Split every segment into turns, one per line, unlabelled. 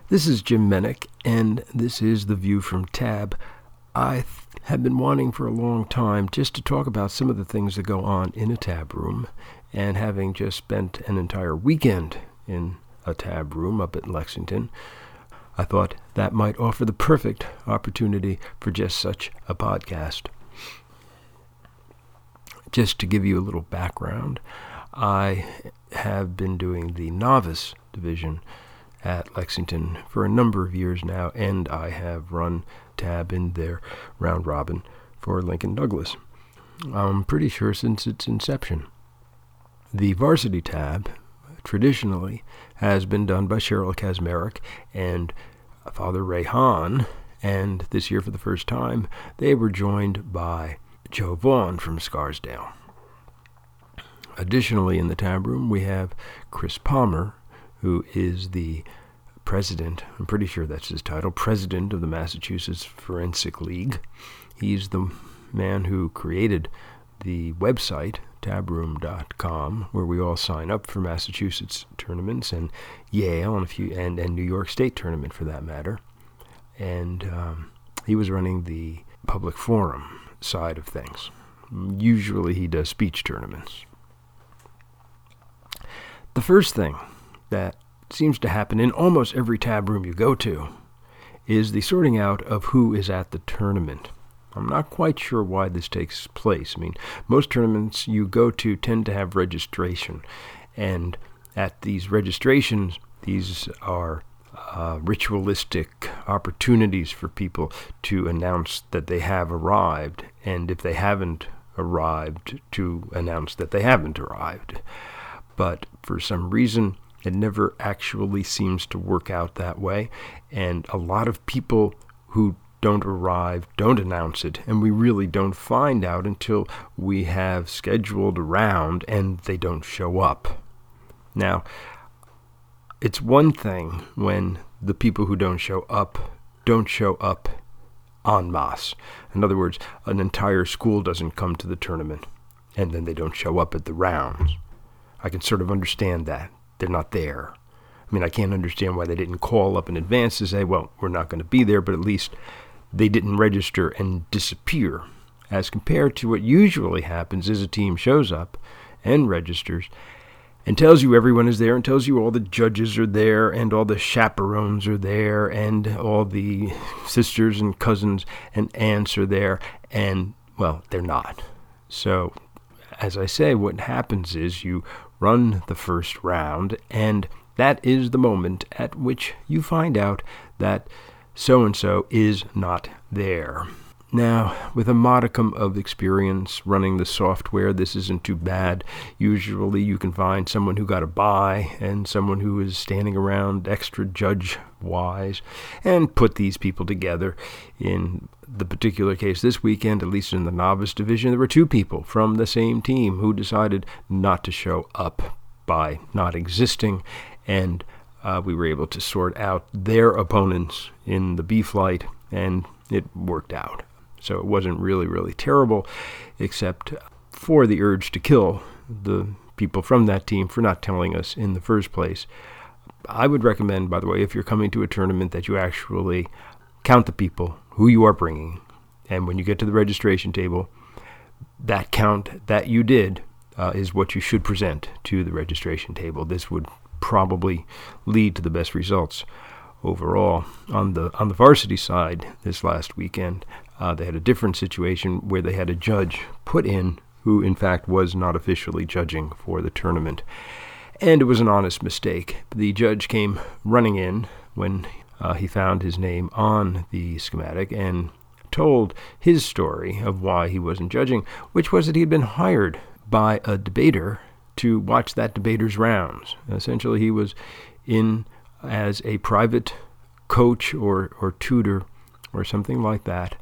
This is Jim Menick, and this is The View from Tab. I have been wanting for a long time just to talk about some of the things that go on in a tab room, and having just spent an entire weekend in a tab room up at Lexington, I thought that might offer the perfect opportunity for just such a podcast. Just to give you a little background, I have been doing the novice division at Lexington for a number of years now, and I have run tab in their round robin for Lincoln Douglas. I'm pretty sure since its inception. The varsity tab traditionally has been done by Cheryl Kazmarek and Father Ray Hahn, and this year for the first time they were joined by Joe Vaughn from Scarsdale. Additionally, in the tab room we have Chris Palmer, who is the president, I'm pretty sure that's his title, president of the Massachusetts Forensic League. He's the man who created the website, tabroom.com, where we all sign up for Massachusetts tournaments, and Yale, and New York State tournament for that matter. And he was running the public forum side of things. Usually he does speech tournaments. The first thing that seems to happen in almost every tab room you go to is the sorting out of who is at the tournament. I'm not quite sure why this takes place. I mean, most tournaments you go to tend to have registration, and at these registrations, these are ritualistic opportunities for people to announce that they have arrived, and if they haven't arrived, to announce that they haven't arrived. But for some reason, it never actually seems to work out that way, and a lot of people who don't arrive don't announce it, and we really don't find out until we have scheduled a round and they don't show up. Now, it's one thing when the people who don't show up en masse. In other words, an entire school doesn't come to the tournament, and then they don't show up at the rounds. I can sort of understand that. They're not there. I mean, I can't understand why they didn't call up in advance to say, well, we're not going to be there, but at least they didn't register and disappear. As compared to what usually happens is a team shows up and registers and tells you everyone is there, and tells you all the judges are there and all the chaperones are there and all the sisters and cousins and aunts are there, and, well, they're not. So, as I say, what happens is you run the first round, and that is the moment at which you find out that so-and-so is not there. Now, with a modicum of experience running the software, this isn't too bad. Usually you can find someone who got a bye and someone who is standing around extra judge-wise and put these people together. In the particular case this weekend, at least in the novice division, there were two people from the same team who decided not to show up by not existing, and we were able to sort out their opponents in the B flight, and it worked out. So it wasn't really, really terrible, except for the urge to kill the people from that team for not telling us in the first place. I would recommend, by the way, if you're coming to a tournament, that you actually count the people who you are bringing. And when you get to the registration table, that count that you did is what you should present to the registration table. This would probably lead to the best results overall. On the varsity side this last weekend, they had a different situation where they had a judge put in who in fact was not officially judging for the tournament, and it was an honest mistake. The judge came running in when he found his name on the schematic and told his story of why he wasn't judging, which was that he had been hired by a debater to watch that debater's rounds. Essentially, he was in as a private coach or tutor or something like that,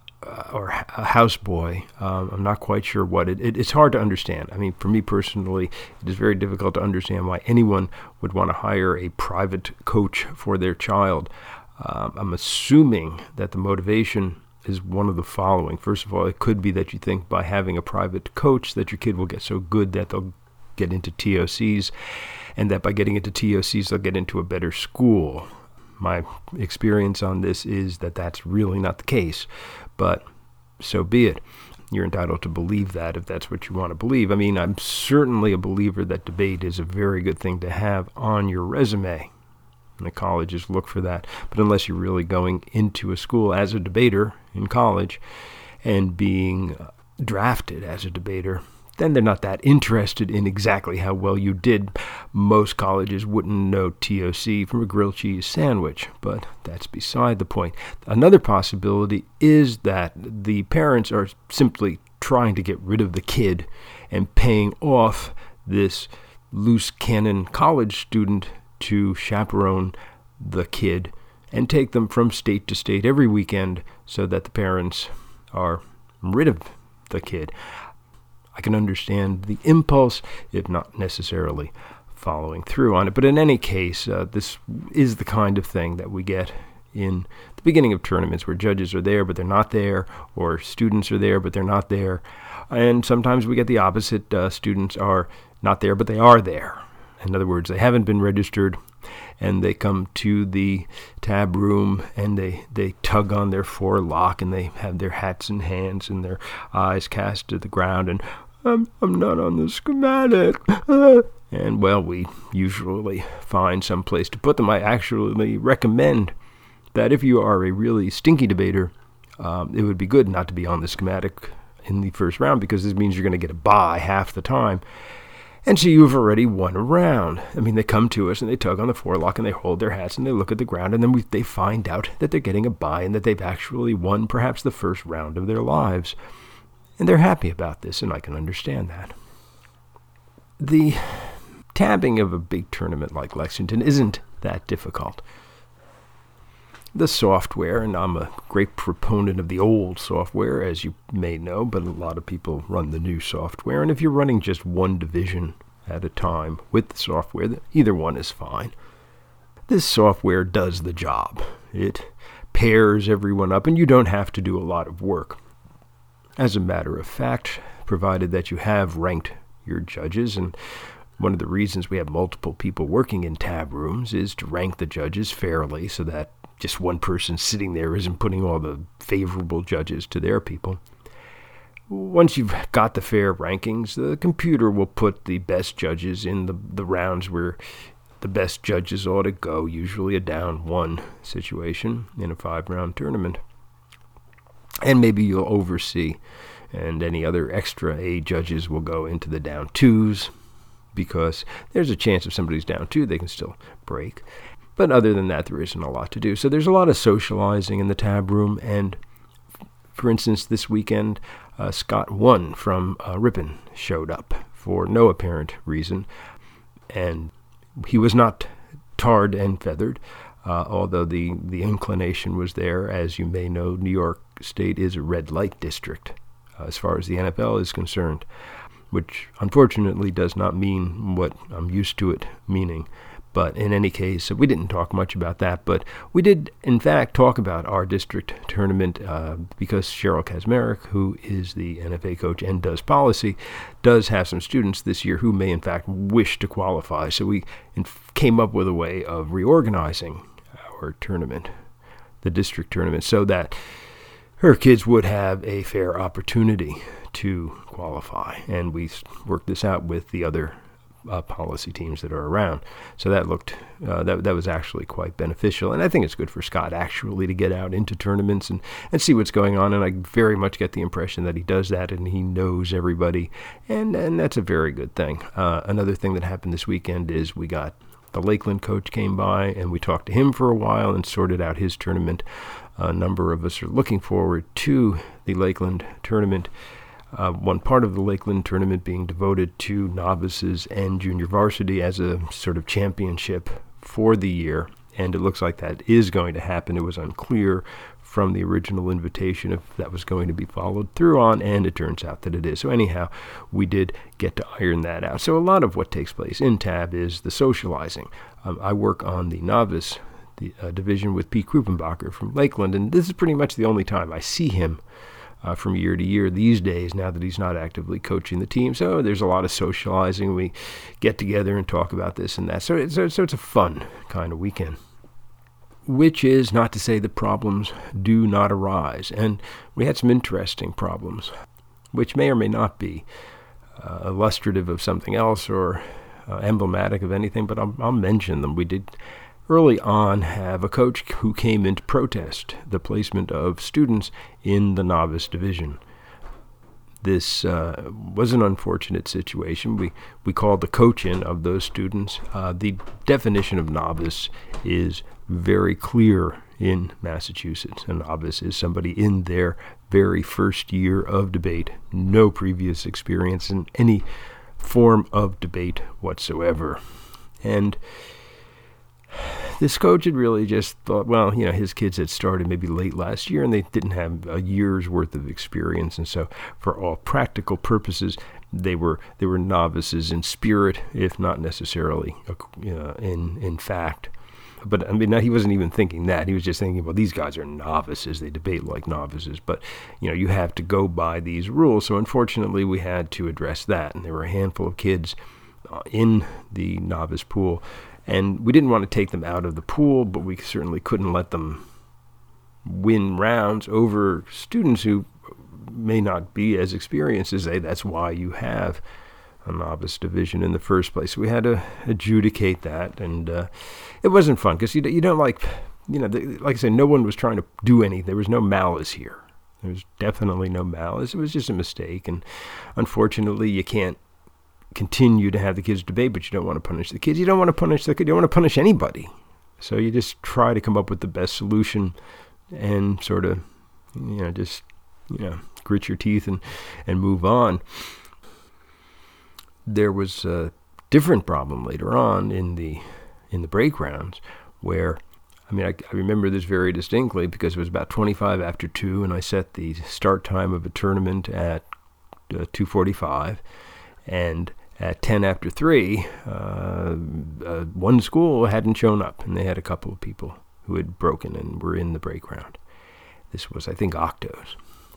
or a houseboy. I'm not quite sure what. It's hard to understand. I mean, for me personally, it is very difficult to understand why anyone would want to hire a private coach for their child. I'm assuming that the motivation is one of the following. First of all, it could be that you think by having a private coach that your kid will get so good that they'll get into TOCs, and that by getting into TOCs they'll get into a better school. My experience on this is that that's really not the case, but so be it. You're entitled to believe that if that's what you want to believe. I mean, I'm certainly a believer that debate is a very good thing to have on your resume. And the colleges look for that. But unless you're really going into a school as a debater in college and being drafted as a debater, then they're not that interested in exactly how well you did. Most colleges wouldn't know TOC from a grilled cheese sandwich, but that's beside the point. Another possibility is that the parents are simply trying to get rid of the kid and paying off this loose cannon college student to chaperone the kid and take them from state to state every weekend so that the parents are rid of the kid. I can understand the impulse, if not necessarily following through on it. But in any case, this is the kind of thing that we get in the beginning of tournaments where judges are there, but they're not there, or students are there, but they're not there. And sometimes we get the opposite. Students are not there, but they are there. In other words, they haven't been registered, and they come to the tab room, and they tug on their forelock, and they have their hats in hands and their eyes cast to the ground, and I'm not on the schematic. And, well, we usually find some place to put them. I actually recommend that if you are a really stinky debater, it would be good not to be on the schematic in the first round, because this means you're going to get a bye half the time. And so you've already won a round. I mean, they come to us and they tug on the forelock and they hold their hats and they look at the ground, and then they find out that they're getting a bye and that they've actually won perhaps the first round of their lives. And they're happy about this, and I can understand that. The tabbing of a big tournament like Lexington isn't that difficult. The software, and I'm a great proponent of the old software, as you may know, but a lot of people run the new software. And if you're running just one division at a time with the software, either one is fine. This software does the job. It pairs everyone up, and you don't have to do a lot of work. As a matter of fact, provided that you have ranked your judges, and one of the reasons we have multiple people working in tab rooms is to rank the judges fairly so that just one person sitting there isn't putting all the favorable judges to their people. Once you've got the fair rankings, the computer will put the best judges in the rounds where the best judges ought to go, usually a down one situation in a 5-round tournament. And maybe you'll oversee, and any other extra A judges will go into the down 2s, because there's a chance if somebody's down 2, they can still break. But other than that, there isn't a lot to do. So there's a lot of socializing in the tab room. And for instance, this weekend, Scott 1 from Ripon showed up for no apparent reason. And he was not tarred and feathered, although the inclination was there. As you may know, New York State is a red light district as far as the NFL is concerned, which unfortunately does not mean what I'm used to it meaning. But in any case, we didn't talk much about that. But we did, in fact, talk about our district tournament because Cheryl Kazmarek, who is the NFA coach and does policy, does have some students this year who may, in fact, wish to qualify. So we came up with a way of reorganizing our tournament, the district tournament, so that her kids would have a fair opportunity to qualify. And we worked this out with the other policy teams that are around. So that looked, that was actually quite beneficial. And I think it's good for Scott actually to get out into tournaments and see what's going on. And I very much get the impression that he does that and he knows everybody. And that's a very good thing. Another thing that happened this weekend is we got the Lakeland coach came by and we talked to him for a while and sorted out his tournament. A number of us are looking forward to the Lakeland tournament. One part of the Lakeland tournament being devoted to novices and junior varsity as a sort of championship for the year, and it looks like that is going to happen. It was unclear from the original invitation if that was going to be followed through on, and it turns out that it is. So anyhow, we did get to iron that out. So a lot of what takes place in TAB is the socializing. I work on the novice division with Pete Krupenbacher from Lakeland, and this is pretty much the only time I see him from year to year these days, now that he's not actively coaching the team. So there's a lot of socializing. We get together and talk about this and that. So it's a fun kind of weekend. which is not to say that problems do not arise. And we had some interesting problems, which may or may not be illustrative of something else or emblematic of anything, but I'll mention them. We did early on have a coach who came in to protest the placement of students in the novice division. This was an unfortunate situation. We called the coach in of those students. The definition of novice is very clear in Massachusetts. A novice is somebody in their very first year of debate, no previous experience in any form of debate whatsoever. And this coach had really just thought, well, his kids had started maybe late last year and they didn't have a year's worth of experience. And so for all practical purposes, they were novices in spirit, if not necessarily in fact. But he wasn't even thinking that. He was just thinking, well, these guys are novices. They debate like novices. But, you have to go by these rules. So unfortunately, we had to address that. And there were a handful of kids in the novice pool. And we didn't want to take them out of the pool, but we certainly couldn't let them win rounds over students who may not be as experienced as they. That's why you have a novice division in the first place. We had to adjudicate that, and it wasn't fun because you don't like I said, no one was trying to do anything. There was no malice here. There was definitely no malice. It was just a mistake, and unfortunately, you can't continue to have the kids debate, but you don't want to punish the kids. You don't want to punish the kid. You don't want to punish anybody. So you just try to come up with the best solution and sort of, grit your teeth and move on. There was a different problem later on in the break rounds where, I remember this very distinctly because it was about 25 after 2 and I set the start time of a tournament at 2:45, and at 10 after 3, one school hadn't shown up, and they had a couple of people who had broken and were in the break round. This was, I think, Octos.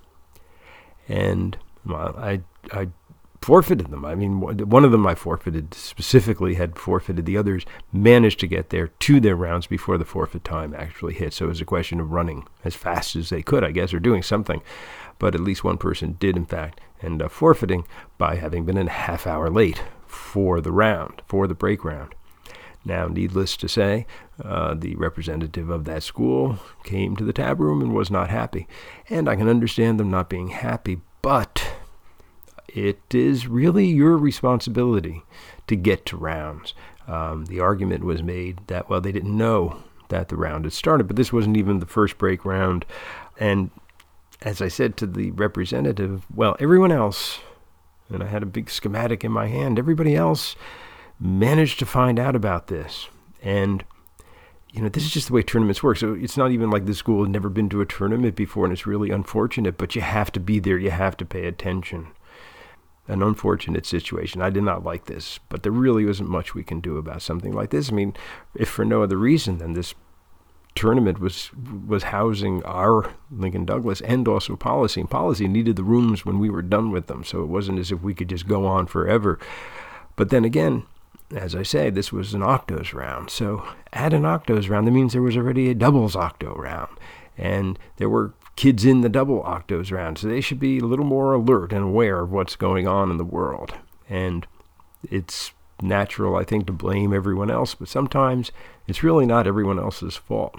And I forfeited them. One of them I forfeited specifically, had forfeited. The others managed to get there to their rounds before the forfeit time actually hit. So it was a question of running as fast as they could, I guess, or doing something. But at least one person did, in fact, end up forfeiting by having been a half hour late for the break round. Now, needless to say, the representative of that school came to the tab room and was not happy. And I can understand them not being happy, but it is really your responsibility to get to rounds. The argument was made that, well, they didn't know that the round had started, but this wasn't even the first break round. And as I said to the representative, well, everyone else, and I had a big schematic in my hand, everybody else managed to find out about this. And, this is just the way tournaments work. So it's not even like this school had never been to a tournament before, and it's really unfortunate, but you have to be there. You have to pay attention. An unfortunate situation. I did not like this, but there really isn't much we can do about something like this. If for no other reason than this tournament was housing our Lincoln Douglas and also Policy. And Policy needed the rooms when we were done with them, so it wasn't as if we could just go on forever. But then again, as I say, this was an octos round. So at an octos round, that means there was already a doubles octo round. And there were kids in the double octos round, so they should be a little more alert and aware of what's going on in the world. And it's natural, I think, to blame everyone else, but sometimes it's really not everyone else's fault.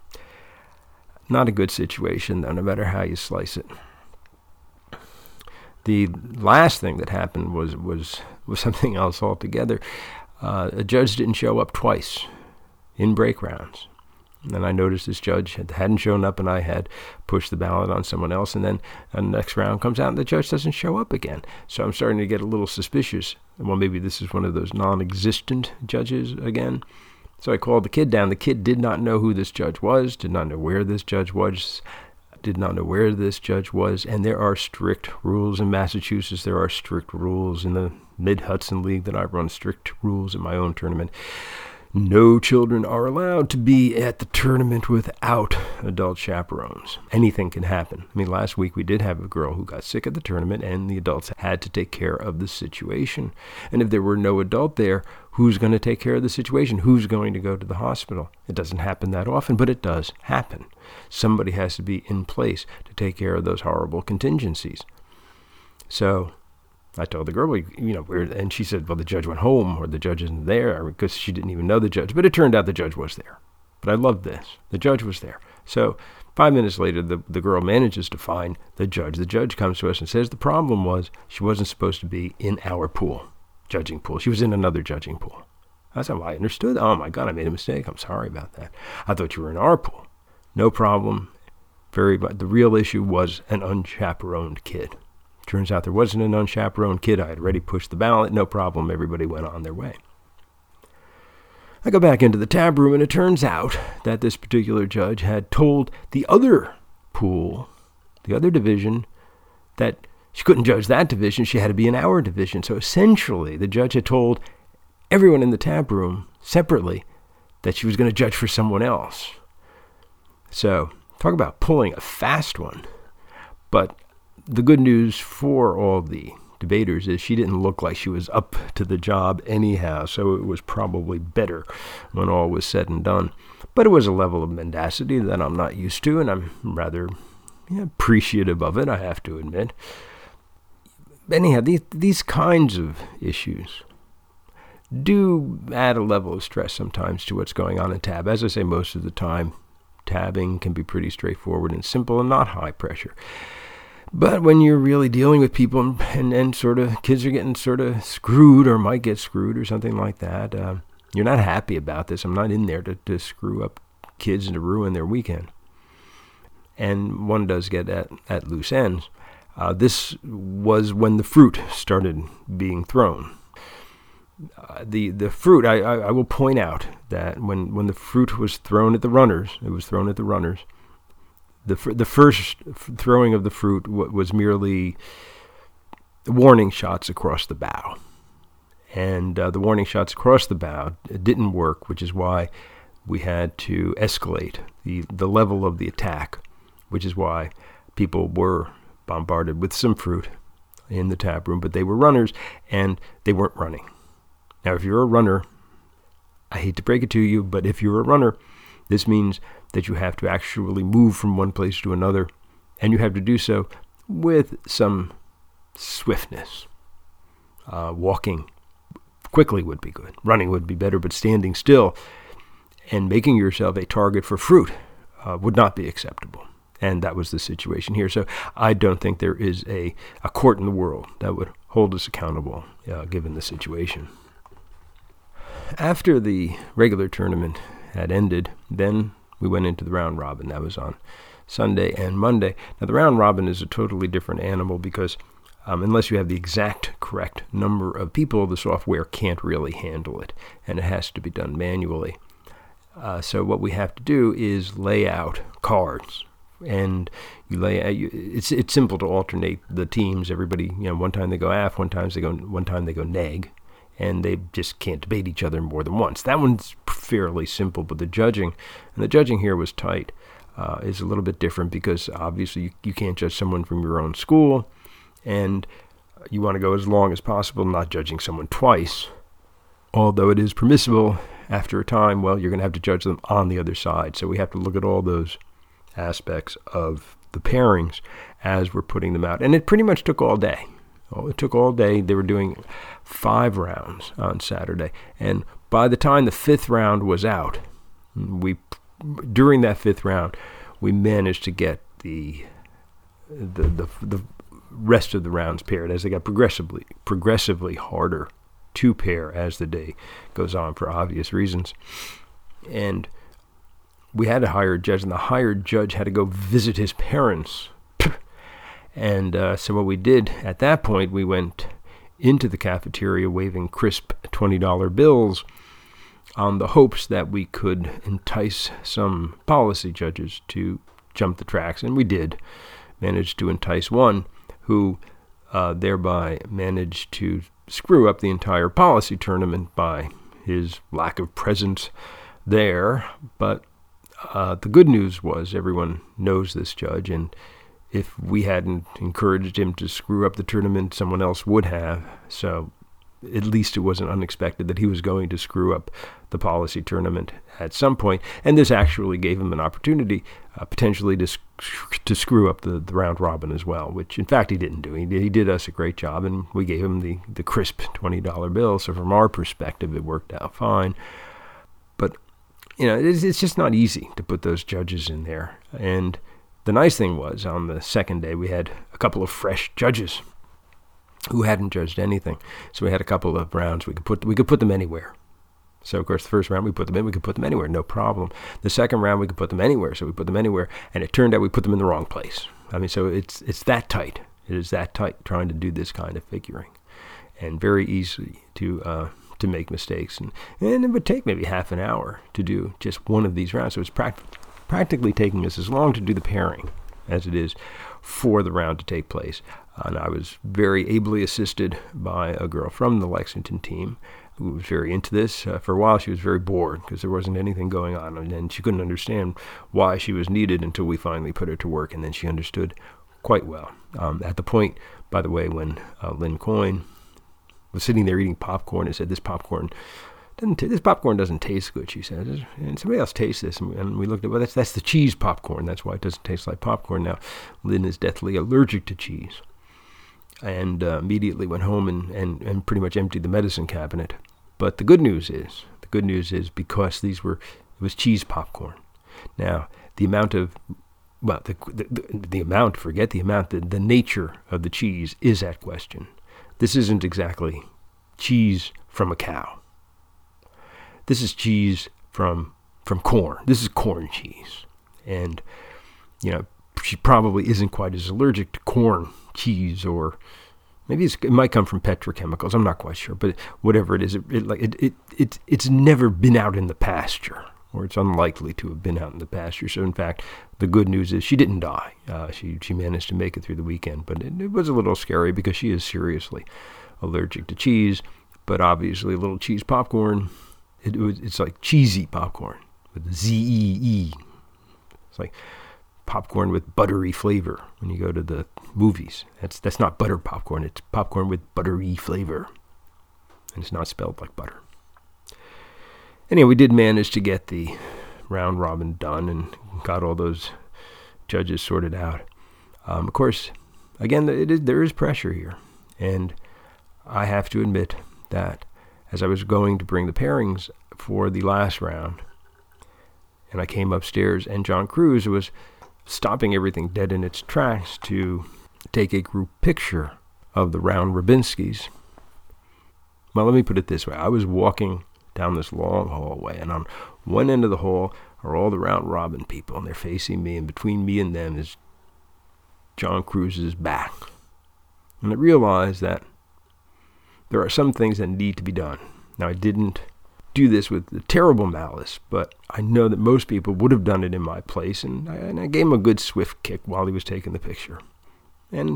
Not a good situation, though, no matter how you slice it. The last thing that happened was something else altogether. A judge didn't show up twice in break rounds. And I noticed this judge hadn't shown up, and I had pushed the ballot on someone else, and then the next round comes out, and the judge doesn't show up again. So I'm starting to get a little suspicious. Well, maybe this is one of those non-existent judges again. So I called the kid down. The kid did not know who this judge was, did not know where this judge was, and there are strict rules in Massachusetts. There are strict rules in the Mid-Hudson League that I run, strict rules in my own tournament. no children are allowed to be at the tournament without adult chaperones. Anything can happen. I mean, last week we did have a girl who got sick at the tournament, and the adults had to take care of the situation. And if there were no adult there, who's going to take care of the situation? Who's going to go to the hospital? It doesn't happen that often, but it does happen. Somebody has to be in place to take care of those horrible contingencies. So I told the girl, and she said, well, the judge went home, or the judge isn't there, because she didn't even know the judge. But it turned out the judge was there. But I loved this. The judge was there. So 5 minutes later, the girl manages to find the judge. The judge comes to us and says the problem was she wasn't supposed to be in our pool, judging pool. She was in another judging pool. I said, well, I understood. Oh, my God, I made a mistake. I'm sorry about that. I thought you were in our pool. No problem. The real issue was an unchaperoned kid. Turns out there wasn't an unchaperoned kid. I had already pushed the ballot. No problem. Everybody went on their way. I go back into the tab room, and it turns out that this particular judge had told the other pool, the other division, that she couldn't judge that division. She had to be in our division. So essentially, the judge had told everyone in the tab room separately that she was going to judge for someone else. So talk about pulling a fast one. But the good news for all the debaters is she didn't look like she was up to the job anyhow, so it was probably better when all was said and done. But it was a level of mendacity that I'm not used to, and I'm rather appreciative of it, I have to admit. Anyhow, these kinds of issues do add a level of stress sometimes to what's going on in tab. As I say, most of the time, tabbing can be pretty straightforward and simple and not high pressure. But when you're really dealing with people and sort of kids are getting sort of screwed or might get screwed or something like that, you're not happy about this. I'm not in there to screw up kids and to ruin their weekend. And one does get at loose ends. This was when the fruit started being thrown. The fruit, I will point out that when the fruit was thrown at the runners, it was thrown at the runners. The first throwing of the fruit was merely warning shots across the bow. And the warning shots across the bow didn't work, which is why we had to escalate the level of the attack, which is why people were bombarded with some fruit in the tap room, but they were runners, and they weren't running. Now, if you're a runner, I hate to break it to you, but if you're a runner, this means that you have to actually move from one place to another, and you have to do so with some swiftness. Walking quickly would be good. Running would be better, but standing still and making yourself a target for fruit would not be acceptable. And that was the situation here. So I don't think there is a court in the world that would hold us accountable given the situation. After the regular tournament had ended, then we went into the round robin. That was on Sunday and Monday. Now, the round robin is a totally different animal because unless you have the exact correct number of people, the software can't really handle it, and it has to be done manually. So what we have to do is lay out cards, and you lay out. It's simple to alternate the teams. Everybody, one time they go aff, one time they go neg, and they just can't debate each other more than once. That one's fairly simple, but the judging here was tight. Is a little bit different because obviously you can't judge someone from your own school, and you want to go as long as possible, not judging someone twice. Although it is permissible after a time, well, you're going to have to judge them on the other side. So we have to look at all those aspects of the pairings as we're putting them out. And it pretty much took all day. It took all day. They were doing 5 rounds on Saturday. And by the time the 5th round was out, during that 5th round, we managed to get the rest of the rounds paired as they got progressively harder to pair as the day goes on for obvious reasons. And we had a hired judge, and the hired judge had to go visit his parents. And so what we did at that point, we went into the cafeteria waving crisp $20 bills on the hopes that we could entice some policy judges to jump the tracks. And we did manage to entice one who thereby managed to screw up the entire policy tournament by his lack of presence there. But the good news was everyone knows this judge, and if we hadn't encouraged him to screw up the tournament, someone else would have. So at least it wasn't unexpected that he was going to screw up the policy tournament at some point. And this actually gave him an opportunity potentially to screw up the round robin as well, which in fact he didn't do. He did us a great job, and we gave him the crisp $20 bill. So from our perspective, it worked out fine. But, it's just not easy to put those judges in there. And the nice thing was, on the second day, we had a couple of fresh judges who hadn't judged anything. So we had a couple of rounds. We could put them anywhere. So, of course, the first round we put them in. We could put them anywhere, no problem. The second round we could put them anywhere. So we put them anywhere. And it turned out we put them in the wrong place. I mean, so it's that tight. It is that tight trying to do this kind of figuring. And very easy to make mistakes. And it would take maybe half an hour to do just one of these rounds. So it's practically taking us as long to do the pairing as it is for the round to take place. And I was very ably assisted by a girl from the Lexington team who was very into this. For a while, she was very bored because there wasn't anything going on, and she couldn't understand why she was needed until we finally put her to work, and then she understood quite well. At the point, by the way, when Lynn Coyne was sitting there eating popcorn and said, this popcorn doesn't taste good, she said. And somebody else tastes this. And we looked at, well, that's the cheese popcorn. That's why it doesn't taste like popcorn. Now, Lynn is deathly allergic to cheese. And immediately went home and pretty much emptied the medicine cabinet. But the good news is because it was cheese popcorn. Now, the nature of the cheese is at question. This isn't exactly cheese from a cow. This is cheese from corn. This is corn cheese. And, she probably isn't quite as allergic to corn cheese, or maybe it might come from petrochemicals. I'm not quite sure, but whatever it is, it's never been out in the pasture, or it's unlikely to have been out in the pasture. So in fact, the good news is she didn't die. She managed to make it through the weekend, but it was a little scary because she is seriously allergic to cheese. But obviously, a little cheese popcorn, it's like cheesy popcorn with the Z-E-E. It's like popcorn with buttery flavor when you go to the movies. That's not butter popcorn. It's popcorn with buttery flavor. And it's not spelled like butter. Anyway, we did manage to get the round robin done and got all those judges sorted out. Of course, again, there is pressure here. And I have to admit that as I was going to bring the pairings for the last round, and I came upstairs, and John Cruz was stopping everything dead in its tracks to take a group picture of the round Robinskis. Well, let me put it this way. I was walking down this long hallway, and on one end of the hall are all the round robin people, and they're facing me, and between me and them is John Cruz's back. And I realized that there are some things that need to be done. Now, I didn't do this with terrible malice, but I know that most people would have done it in my place, and I gave him a good swift kick while he was taking the picture. And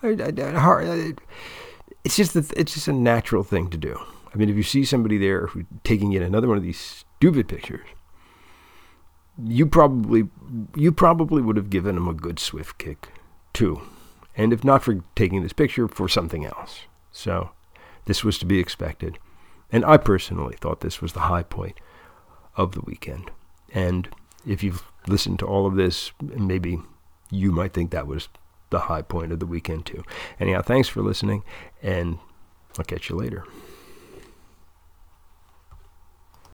it's just a natural thing to do. I mean, if you see somebody there who's taking yet another one of these stupid pictures, you probably would have given him a good swift kick too, and if not for taking this picture, for something else. So this was to be expected. And I personally thought this was the high point of the weekend. And if you've listened to all of this, maybe you might think that was the high point of the weekend too. Anyhow, thanks for listening, and I'll catch you later.